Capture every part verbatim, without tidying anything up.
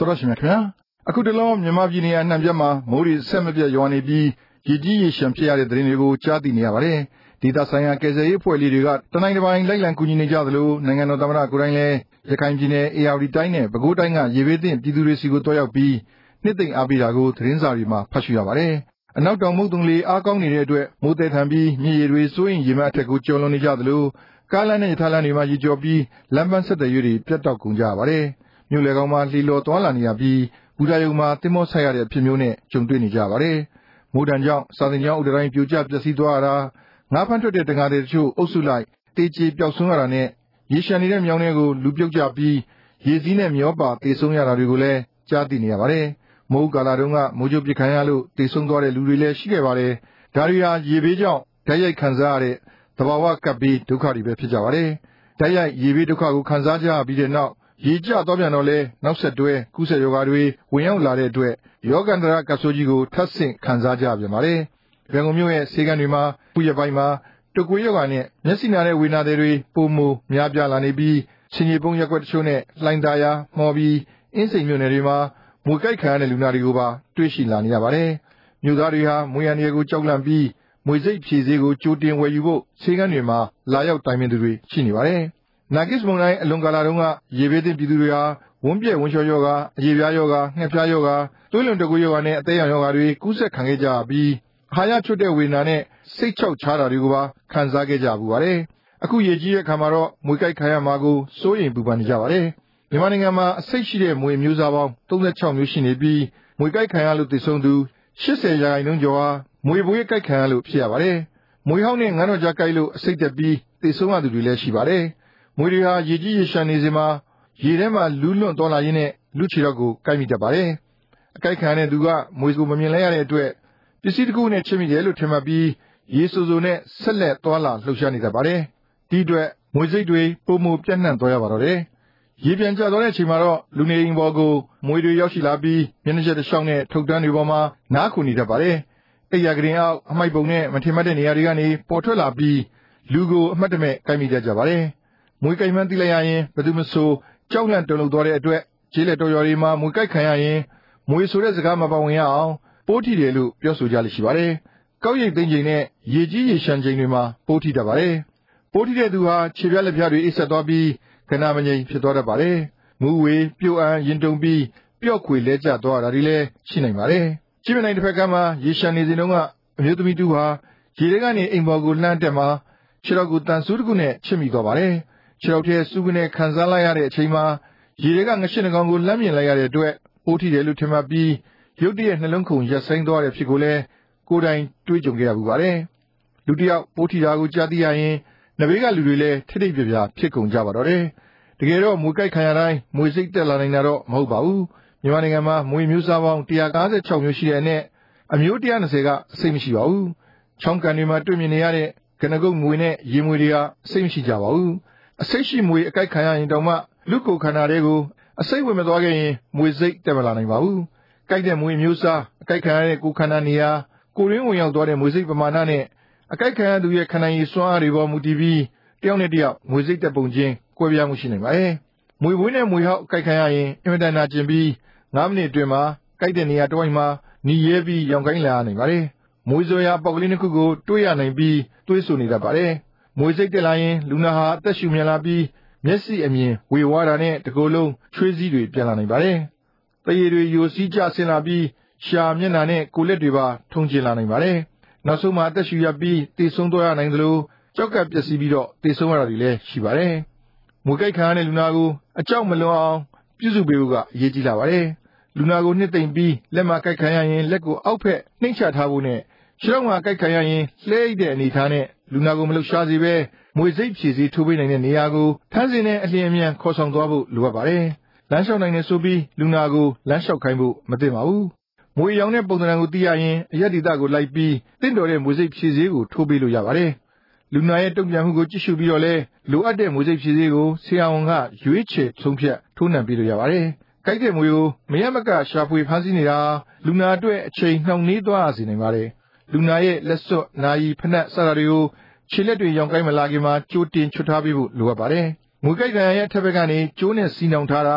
တော်ရှင်မြတ်ခင်ဗျာအခုတလုံးမြန်မာပြည်နေရာနှံပြတ်မှာမိုးရီဆက်မပြတ်ရွာနေပြီးရည်ကြီးရရှမ်းဖြစ်ရတဲ့သတင်းတွေကိုကြားသိနေရပါတယ်ဒေသဆိုင်ရာကယ်ဆယ်ရေးအဖွဲ့လေးတွေကတနိုင်တစ်ပိုင်းလိုက်လံကူညီနေကြသလိုနိုင်ငံတော်သမ္မတကိုယ်တိုင်လည်းရခိုင်ပြည်နယ်အေရဝတီတိုင်းနဲ့ပဲခူးတိုင်းကရေဘေးသင့်ပြည်သူတွေစီကိုတွားရောက်ပြီးနှစ်သိမ့်အားပေးတာကိုသတင်းစာတွေမှာဖတ်ရှုရပါတယ်အနောက်တောင်မုတ်တုံလေးအားကောင်းနေတဲ့အတွက်မိုးတဲထန်ပြီးမြေရီတွေစိုးရင်ရေမအထက်ကိုကျော်လွန်နေကြသလိုကားလမ်းနဲ့ရထားလမ်းတွေမှာရေကျော်ပြီးလမ်းပန်းဆက်သွယ်ရေးတွေပြတ်တောက်ကုန်ကြရပါတယ်မြို့လေကောင်မှာလှီလော်သွားလာနေရပြီးဘူတာယုံမှာတင်မောဆိုင်ရတဲ့အဖြစ်မျိုးနဲ့ကြုံတွေ့နေကြပါတယ်မိုးတန်ကြောင့်စာသင်ကျောင်းဥဒတိုင်းပြိုကျပျက်စီးသွားတာငါးဖမ်းထွက်တဲ့တံငါးတွေတချို့အုပ်စုလိုက်တေးချေပျောက်ဆုံးရတာနဲ့ရေရှမ်းနေတဲ့မြောင်းတွေကိုလူပြုတ်ကြပြီးရေစည်းနဲ့မျောပါတေဆုံးရတာတွေကိုလည်းကြားသိနေရပါတယ်မိုးကာလာတုန်းကမိုးကြိုးပစ်ခံရလို့တေဆုံးသွားတဲ့လူတွေလည်းရှိခဲ့ပါတယ်ဒါတွေဟာရေဘေးကြောင့်ဓာတ်ရိုက်ခံစားရတဲ့သဘာဝကပ်ဘေးဒုက္ခတွေပဲဖြစ်ကြပါတယ်ဓာတ်ရိုက်ရေဘေးဒုက္ခကိုခံစားကြပြီးတဲ့နောက်ရေကျသွားပြန်တော့လဲနောက်ဆက်တွဲကုသရောဂါတွေဝင်ရောက်လာတဲ့အတွက်ယောဂန္တရကပ်ဆိုးကြီးကိုထပ်ဆင့်ခံစားကြပြန်ပါတယ်ရန်ကုန်မြို့ရဲ့ဆေးကန်းတွေမှာခုရက်ပိုင်းမှာတုပ်ကွေးရောဂါနဲ့မျက်စိနာတဲ့ဝေနာတွေပုံမူများပြားလာနေပြီးဆင်ကြီးပုံရက်ွက်တချို့နဲ့လှိုင်းသာယာမှော်ပြီးအင်းစိန်မြို့နယ်တွေမှာမွေကြိုက်ခံရတဲ့လူနာတွေကိုပါတွေ့ရှိလာနေရပါတယ်မြို့သားတွေဟာမွေရန်တွေကိုကြောက်လန့်ပြီးမွေစိတ်ဖြည့်ဆေးကိုကြိုတင်ဝယ်ယူဖို့ဆေးကန်းတွေမှာလာရောက်တိုင်ပင်သူတွေရှိနေပါတယ်နာဂစ်မုန်တိုင်းအလွန်ကာလတုန်းကရေဘေးသင့်ပြည်သူတွေဟာဝန်းပြဲဝန်းလျှောယောဂါအရေပြားယောဂါငှက်ဖျားယောဂါသွေးလွန်တုပ်ကွေးယောဂါနဲ့အသေးရောင်ယောဂါတွေကူးစက်ခံခဲ့ကြပြီးအာဟာရချွတ်တဲ့ဝေဒနာနဲ့စိတ်ချောက်ချားတာတွေကိုပါခံစားခဲ့ကြပူပါတယ်အခုရေကြီးတဲ့အခါမှာတော့မွေကြိုက်ခံရမှာကိုစိုးရိမ်ပူပန်နေကြပါတယ်မြန်မာနိုင်ငံမှာအဆိပ်ရှိတဲ့မွေမျိုးစားပေါင်းသုံး十၆မျိုးရှိနေပြီးမွေကြိုက်ခံရလို့သေဆုံးသူ၈၀ရာခိုင်နှုန်းကျော်ဟာမွေဘွေးကြိုက်ခံရလို့ဖြစ်ရပါတယ်မွေဟောင်းနဲ့ငန်းတော်ကြားကြိုက်လို့အဆိပ်တက်ပြီးသေဆုံးရသူတွေလည်းရှိပါတယ်မွေတွေဟာရေကြီးရေရှမ်းနေစဉ်မှာရေထဲမှာလူးလွန့်သွားလာရင်းနဲ့လူချီတော့ကိုကိုက်မိတတ်ပါတယ်အကြိုက်ခံရတဲ့သူကမွေကိုမမြင်လိုက်ရတဲ့အတွက်ပစ္စည်းတစ်ခုနဲ့ချစ်မိတယ်လို့ထင်မှတ်ပြီးရေဆူဆူနဲ့ဆက်လက်သွားလာလှုပ်ရှားနေတတ်ပါတယ်ဒီအတွက်မွေစိတ်တွေပုံမူပြန့်နှံ့သွားရပါတော့တယ်ရေပြန်ကျသွားတဲ့အချိန်မှာတော့လူနေအိမ်ပေါ်ကိုမွေတွေရောက်ရှိလာပြီးမျက်နှာချက်တစ်လျှောက်နဲ့ထုတ်တန်းတွေပေါ်မှာနားခုနေတတ်ပါတယ်အိယာကရင်အောက်အမိုက်ပုံနဲ့မထင်မှတ်တဲ့နေရာတွေကနေပေါ်ထွက်လာပြီးလူကိုအမှတ်တမဲ့ကိုက်မိတတ်ကြပါတယ်မွေကြိုက်မှန်းသိလိုက်ရရင်ဘယ်သူမဆိုကြောက်လန့်တုန်လှုပ်သွားတဲ့အတွက်ကျေးလက်တော်ရွာတွေမှာမွေကြိုက်ခံရရင်မွေဆိုတဲ့စကားမပါဝင်ရအောင်ပိုးထီတယ်လို့ပြောဆိုကြလိမ့်ရှိပါတယ်ကောက်ရိတ်သိမ်းချိန်နဲ့ရေကြီးရေရှမ်းချိန်တွေမှာပိုးထီတတ်ပါတယ်ပိုးထီတဲ့သူဟာခြေပြားလက်ပြားတွေအိပ်ဆက်သွားပြီးခဏမငြိမ်ဖြစ်သွားတတ်ပါတယ်မူးဝေပြိုအံရင်တုံပြီးပျော့ခွေလဲကျသွားတာတွေလည်းရှိနိုင်ပါတယ်ချစ်မြနိုင်တစ်ဖက်ကမှရေရှမ်းနေစဉ်တုန်းကအမျိုးသမီးတူဟာရေထဲကနေအိမ်ပေါ်ကိုလှမ်းတက်မှာခြေတော်ကိုတန်ဆူးတစ်ခုနဲ့ချစ်မိသွားပါတယ်ခြေတော်ထဲစူးကနေခံစားလိုက်ရတဲ့အချိန်မှာရေတွေကငရှင်းနှကောင်ကိုလှမ်းမြင်လိုက်ရတဲ့အတွက်ပိုးထီတယ်လို့ထင်မှတ်ပြီးရုတ်တရက်နှလုံးခုန်ရက်ဆိုင်သွားတဲ့ဖြစ်ကိုလည်းကိုယ်တိုင်တွေးကြုံခဲ့ရပူပါတယ်လူတစ်ယောက်ပိုးထီတာကိုကြားသိရရင်နဘေးကလူတွေလည်းထိတ်ထိတ်ပြပြဖြစ်ကုန်ကြပါတော့တယ်တကယ်တော့မွေကြိုက်ခံရတိုင်းမွေစိတ်တက်လာနိုင်တာတော့မဟုတ်ပါဘူးမြန်မာနိုင်ငံမှာမွေမျိုးစားပေါင်း၁၅၆မျိုးရှိတဲ့အနက်အမျိုး၁၂၀ကအစိတ်မရှိပါဘူးချောင်းကန်တွေမှာတွေ့မြင်နေရတဲ့ကနကုတ်မွေနဲ့ရေမွေတွေကအစိတ်မရှိကြပါဘူးအစိတ်ရှိမွေအကြိုက်ခံရရင်တောင်မှလူကိုခန္ဓာတွေကိုအစိတ်ဝင်မသွားခဲ့ရင်မွေစိတ်တက်မလာနိုင်ပါဘူးကြိုက်တဲ့မွေမျိုးစားအကြိုက်ခံရတဲ့ကိုခန္ဓာနေရာကိုရင်းဝင်ရောက်သွားတဲ့မွေစိတ်ပမာဏနဲ့အကြိုက်ခံရသူရဲ့ခန္ဓာရည်စွမ်းအားတွေပေါ်မူတည်ပြီးတယောက်နဲ့တယောက်မွေစိတ်တက်ပုံချင်းကွဲပြားမှုရှိနိုင်ပါတယ်မွေဘွေးနဲ့မွေဟောက်အကြိုက်ခံရရင်အင်မတန်နာကျင်ပြီးငါးမိနစ်အတွင်းမှာကြိုက်တဲ့နေရာတစ်ဝိုက်မှာနီရဲပြီးရောင်ကိုင်းလာနိုင်ပါတယ်မွေစွရာပေါက်ကလေးတစ်ခုကိုတွေးရနိုင်ပြီးတွေးဆူနေတတ်ပါတယ်မွေစိတ်တက်လာရင်လူနာဟာအသက်ရှူမြန်လာပြီးမျက်စိအမြင်ဝေဝါးတာနဲ့တကိုယ်လုံးချွေးစည်းတွေပြန်လာနိုင်ပါတယ်တရေတွေယိုစီးကျဆင်းလာပြီးရှာမျက်နှာနဲ့ကိုယ်လက်တွေပါထုံကျင်လာနိုင်ပါတယ်နောက်ဆုံးမှာအသက်ရှူရပြီးသေဆုံးသွားရနိုင်သလိုကြောက်ကပ်ပျက်စီးပြီးတော့သေဆုံးရတာတွေလည်းရှိပါတယ်မွေကြိုက်ခံရတဲ့လူနာကိုအကြောက်မလွန်အောင်ပြုစုပေးဖို့ကအရေးကြီးလာပါတယ်လူနာကိုနှစ်သိမ့်ပြီးလက်မှာကြိုက်ခံရရင်လက်ကိုအောက်ဖက်နှိမ့်ချထားဖို့နဲ့ခြေထောက်မှာကြိုက်ခံရရင်လှဲအိတ်တဲ့အနေထားနဲ့လူနာကိုမလှုပ်ရှားစေဘဲမွေစိတ်ဖြည့်စေထိုးပေးနိုင်တဲ့နေရာကိုထမ်းစင်နဲ့အလျင်အမြန်ခေါ်ဆောင်သွားဖို့လိုအပ်ပါတယ်လမ်းလျှောက်နိုင်နေဆိုပြီးလူနာကိုလမ်းလျှောက်ခိုင်းဖို့မသင့်ပါဘူးမွေရောင်တဲ့ပုံသဏ္ဍာန်ကိုသိရရင်အရက်ဒေသကိုလိုက်ပြီးတင့်တော်တဲ့မွေစိတ်ဖြည့်စေကိုထိုးပေးလို့ရပါတယ်လူနာရဲ့တုံ့ပြန်မှုကိုကြည့်ရှုပြီးတော့လဲလိုအပ်တဲ့မွေစိတ်ဖြည့်စေကိုဆရာဝန်ကရွေးချယ်ဆုံးဖြတ်ထိုးနှံပေးလို့ရပါတယ်ကြိုက်တဲ့မွေကိုမရမကရှာဖွေဖမ်းဆီးနေတာလူနာအတွက်အချိန်နှောင့်နှေးသွားစေနိုင်ပါတယ်လူနာရဲ့လက်စွပ်နာရီဖနက်စတာတွေကိုခြေလက်တွေရောင်ကိုင်းမလာခင်မှာကြိုတင်ချွတ်ထားပေးဖို့လိုအပ်ပါတယ်မွေကြိုက်ခံရရဲ့အထက်ဘက်ကနေကျိုးနဲ့စီနှောင်ထားတာ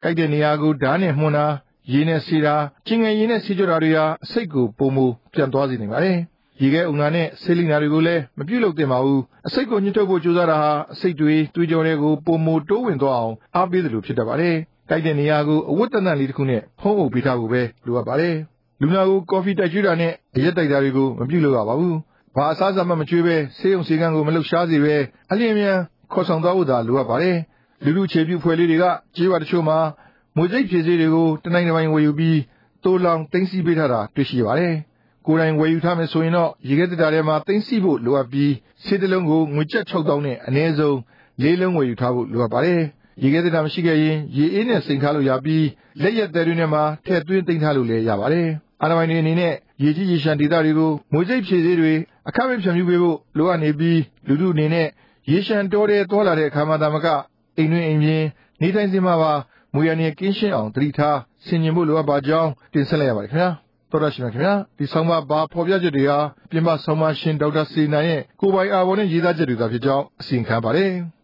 ကြိုက်တဲ့နေရာကိုဓာတ်နဲ့မှုန်းတာရေနဲ့ဆေးတာကျင်ငယ်ရေနဲ့ဆေးကြောတာတွေဟာအဆိပ်ကိုပုံမူပြန်သွားစေနိုင်ပါတယ်ရေခဲအုံနာနဲ့ဆေးလိနာတွေကိုလည်းမပြုတ်လုပ်သင့်ပါဘူးအဆိပ်ကိုညှစ်ထုတ်ဖို့ကြိုးစားတာဟာအဆိပ်တွေသွေးကြောတွေကိုပုံမူတိုးဝင်သွားအောင်အားပေးသလိုဖြစ်တတ်ပါတယ်ကြိုက်တဲ့နေရာကိုအဝတ်တန်တန်လေးတစ်ခုနဲ့ဖုံးအုပ်ပေးထားဖို့ပဲလိုအပ်ပါတယ်လူနာကိုကော်ဖီတိုက်ကျွေးတာနဲ့အရက်တိုက်တာတွေကိုမပြုတ်လုပ်ရပါဘူးဘာအစားအစာမှမကျွေးပဲဆေးရုံဆေးကန်းကိုမလှုပ်ရှားစေပဲအလျင်မြန်ခေါ်ဆောင်သွားဖို့သာလိုအပ်ပါတယ်လူလူခြေပြုဖွဲ့လေးတွေကကြေးဝါတချို့မှာမွေစိတ်ဖြည့်ဆေးတွေကိုတနိုင်တစ်ပိုင်းဝယ်ယူပြီးတိုးလောင်သိမ်းဆည်းပေးထားတာတွေ့ရှိပါတယ်ကိုယ်တိုင်ဝယ်ယူထားမယ်ဆိုရင်တော့ရေခဲသတ္တာထဲမှာသိမ်းဆည်းဖို့လိုအပ်ပြီးဆေးတစ်လုံးကိုငွေကျပ်ခြောက်သောင်းနဲ့အနည်းဆုံးလေးလုံးဝယ်ယူထားဖို့လိုအပ်ပါတယ်ရေခဲသတ္တာမရှိခဲ့ရင်ရေအေးနဲ့စိမ်ထားလို့ရပြီးလက်ရက်သေးတွေနဲ့မှထည့်သွင်းသိမ်းထားလို့လည်းရပါတယ်အာဏာပိုင်တွေအနေနဲ့ရေကြီးရေရှမ်းဒေသတွေကိုမွေစိတ်ဖြည့်ဆေးတွေအခမဲ့ဖြန့်ဖြူးပေးဖို့လိုအပ်နေပြီးလူထုအနေနဲ့ရေရှမ်းတောထဲသွားလာတဲ့အခါမှာသာမကအိမ်တွင်အိမ်ပြင်နေထိုင်စဉ်မှာပါမွေရနေကင်းရှင်းအောင်သတိထားဆင်ခြင်ဖို့လိုအပ်ပါကြောင်းတင်ဆက်လိုက်ရပါတယ်ခင်ဗျာတော်ရရှိမြခင်ဗျာဒီဆောင်မဘာဖော်ပြချက်တွေဟာပြင်ပဆောင်မရှင်ဒေါက်တာစေနာရဲ့ကိုပိုင်အာဘော်နဲ့ရေးသားချက်တွေသာဖြစ်ကြောင်းအစီရင်ခံပါတယ်